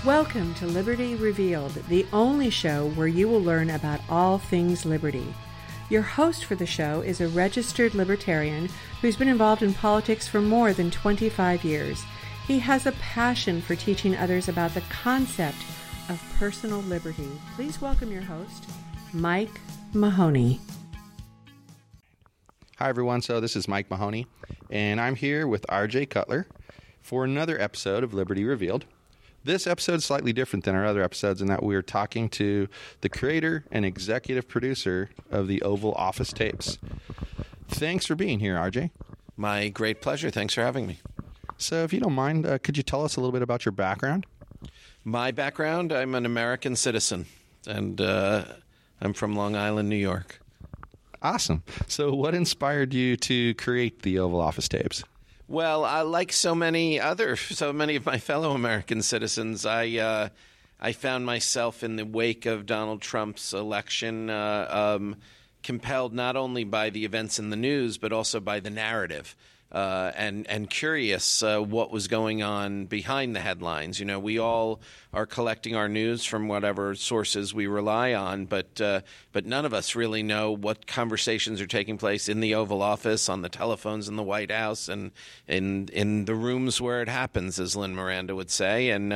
Welcome to Liberty Revealed, the only show where you will learn about all things liberty. Your host for the show is a registered libertarian who's been involved in politics for more than 25 years. He has a passion for teaching others about the concept of personal liberty. Please welcome your host, Mike Mahoney. Hi, everyone. So this is Mike Mahoney, and I'm here with RJ Cutler for another episode of Liberty Revealed. This episode is slightly different than our other episodes in that we're talking to the creator and executive producer of the Oval Office tapes. Thanks for being here, RJ. My great pleasure. Thanks for having me. So if you don't mind, could you tell us a little bit about your background? My background, I'm an American citizen, and I'm from Long Island, New York. Awesome. So what inspired you to create the Oval Office tapes? Well, like so many of my fellow American citizens, I found myself in the wake of Donald Trump's election compelled not only by the events in the news, but also by the narrative. And curious what was going on behind the headlines. You know, we all are collecting our news from whatever sources we rely on, but none of us really know what conversations are taking place in the Oval Office, on the telephones in the White House, and in the rooms where it happens, as Lynn Miranda would say. And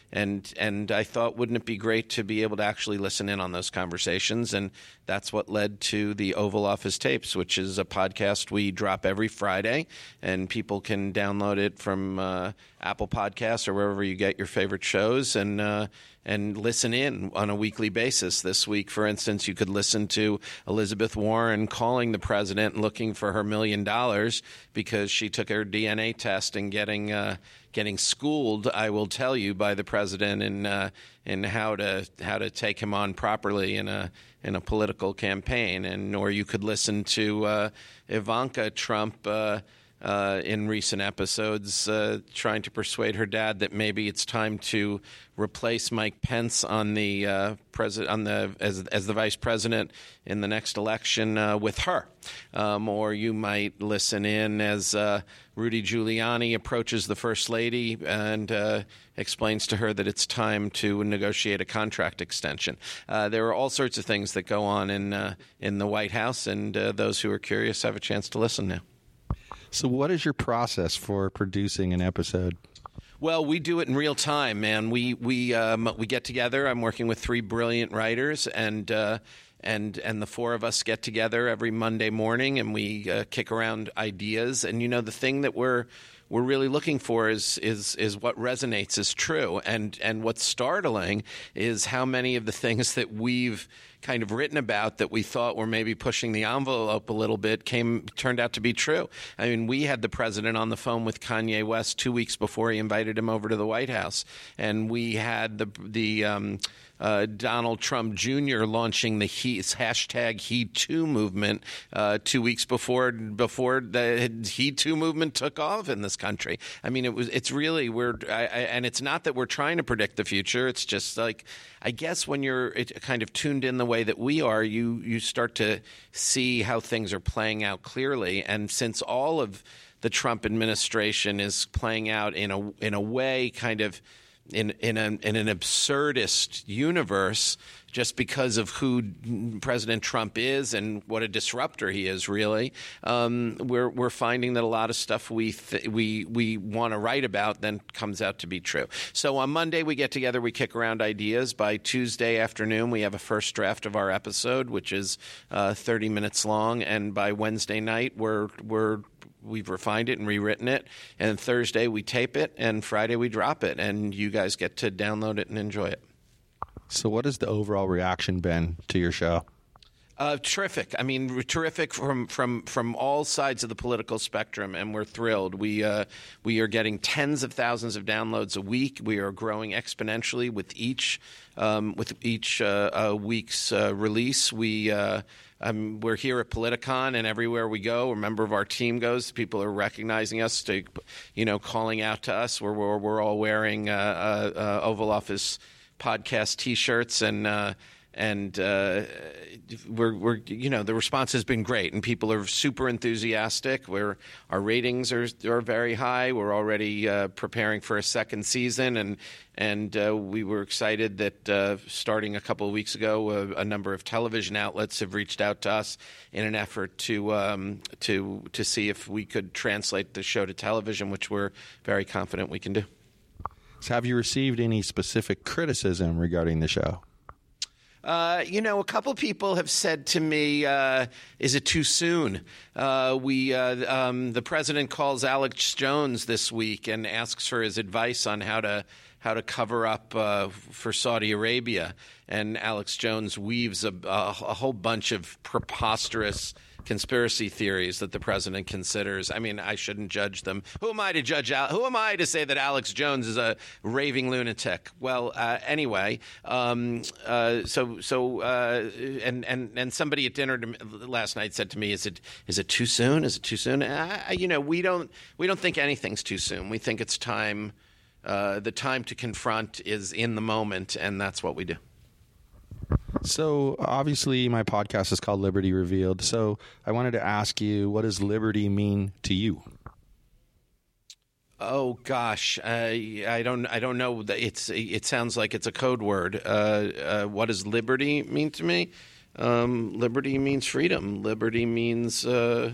I thought, wouldn't it be great to be able to actually listen in on those conversations? And that's what led to the Oval Office tapes, which is a podcast we drop every Friday. And people can download it from Apple Podcasts or wherever you get your favorite shows and listen in on a weekly basis. This week, for instance, you could listen to Elizabeth Warren calling the president and looking for her $1 million because she took her DNA test and getting schooled, I will tell you, by the president in how to take him on properly in a political campaign. Or you could listen to Ivanka Trump in recent episodes trying to persuade her dad that maybe it's time to replace Mike Pence on the as the vice president in the next election with her. Or you might listen in as Rudy Giuliani approaches the First Lady and explains to her that it's time to negotiate a contract extension. There are all sorts of things that go on in the White House, and those who are curious have a chance to listen now. So what is your process for producing an episode? Well, we do it in real time, man. We get together. I'm working with three brilliant writers, and the four of us get together every Monday morning, and we kick around ideas. And you know, the thing that we're really looking for is what resonates as true. And what's startling is how many of the things that we've kind of written about that we thought were maybe pushing the envelope a little bit turned out to be true. I mean, we had the president on the phone with Kanye West 2 weeks before he invited him over to the White House, and we had the Donald Trump Jr. launching the hashtag He2 movement 2 weeks before the He2 movement took off in this country. I mean, it's really and it's not that we're trying to predict the future. It's just like, I guess when you're kind of tuned in the way that we are, you start to see how things are playing out clearly. And since all of the Trump administration is playing out in a way kind of in an absurdist universe, just because of who President Trump is and what a disruptor he is, really, we're finding that a lot of stuff we want to write about then comes out to be true. So on Monday we get together, we kick around ideas. By Tuesday afternoon we have a first draft of our episode, which is 30 minutes long, and by Wednesday night we've refined it and rewritten it, and Thursday we tape it, and Friday we drop it, and you guys get to download it and enjoy it. So what has the overall reaction been to your show? Terrific. I mean, terrific from all sides of the political spectrum, and we're thrilled. We are getting tens of thousands of downloads a week. We are growing exponentially with each week's release. We're here at Politicon, and everywhere we go, a member of our team goes, people are recognizing us, calling out to us. We're all wearing Oval Office podcast T-shirts, and we're the response has been great, and people are super enthusiastic. Our ratings are very high. We're already preparing for a second season, and we were excited that starting a couple of weeks ago, a number of television outlets have reached out to us in an effort to see if we could translate the show to television, which we're very confident we can do. So have you received any specific criticism regarding the show? A couple people have said to me, is it too soon? The president calls Alex Jones this week and asks for his advice on how to cover up for Saudi Arabia. And Alex Jones weaves a whole bunch of preposterous conspiracy theories that the president considers. I mean, I shouldn't judge them. Who am I to judge? Who am I to say that Alex Jones is a raving lunatic? Well, anyway, and somebody at dinner last night said to me, "Is it too soon? Is it too soon?" We don't think anything's too soon. We think it's time. The time to confront is in the moment, and that's what we do. So obviously my podcast is called Liberty Revealed. So I wanted to ask you, what does liberty mean to you? Oh gosh, I don't know. It sounds like it's a code word. What does liberty mean to me? Liberty means freedom. Liberty means that's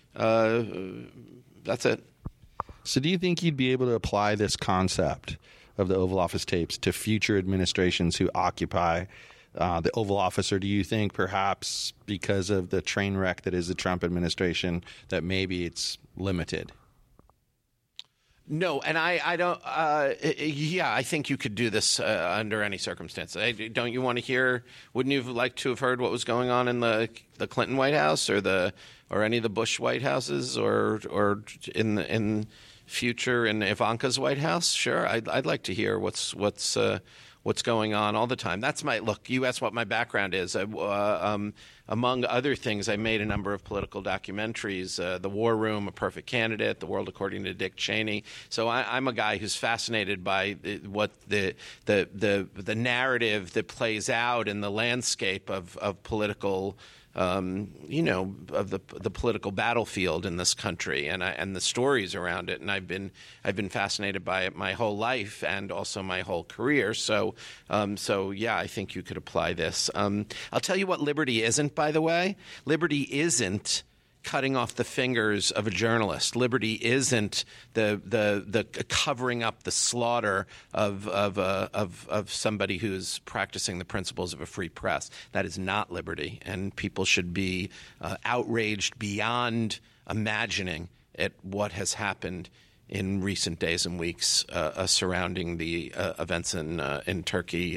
it. So do you think you'd be able to apply this concept of the Oval Office tapes to future administrations who occupy the Oval Office, or do you think perhaps because of the train wreck that is the Trump administration that maybe it's limited? No, and I don't. I think you could do this under any circumstance. Don't you want to hear? Wouldn't you like to have heard what was going on in the Clinton White House or any of the Bush White Houses or in future in Ivanka's White House? Sure, I'd like to hear what's going on all the time. That's my look. You asked what my background is. Among other things, I made a number of political documentaries: The War Room, A Perfect Candidate, The World According to Dick Cheney. So I'm a guy who's fascinated by what the narrative that plays out in the landscape of political. Of the political battlefield in this country and the stories around it, and I've been fascinated by it my whole life and also my whole career. So yeah, I think you could apply this. I'll tell you what liberty isn't, by the way. Liberty isn't cutting off the fingers of a journalist. Liberty isn't the covering up the slaughter of somebody who's practicing the principles of a free press. That is not liberty, and people should be outraged beyond imagining at what has happened in recent days and weeks surrounding the events in Turkey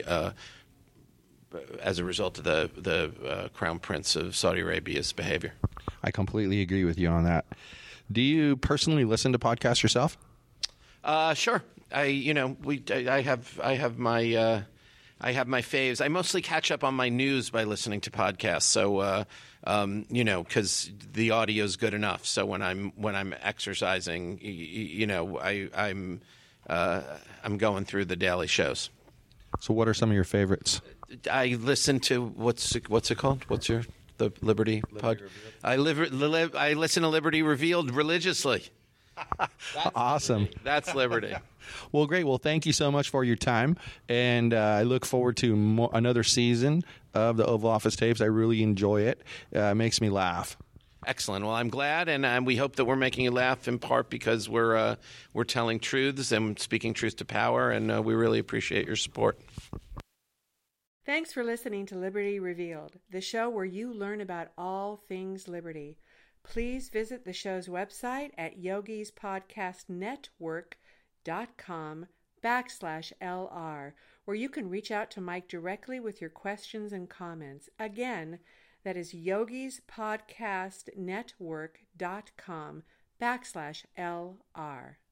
as a result of the Crown Prince of Saudi Arabia's behavior. I completely agree with you on that. Do you personally listen to podcasts yourself? Sure. I have my faves. I mostly catch up on my news by listening to podcasts. So because the audio is good enough. So when I'm exercising, I'm going through the daily shows. So what are some of your favorites? I listen to what's it called? The Liberty pod? I listen to Liberty Revealed religiously. Awesome. That's liberty. Well, great. Well, thank you so much for your time, and I look forward to another season of the Oval Office tapes. I really enjoy it. It makes me laugh. Excellent. Well, I'm glad, and we hope that we're making you laugh in part because we're telling truths and speaking truth to power, and we really appreciate your support. Thanks for listening to Liberty Revealed, the show where you learn about all things liberty. Please visit the show's website at yogispodcastnetwork.com/LR, where you can reach out to Mike directly with your questions and comments. Again, that is yogispodcastnetwork.com/LR.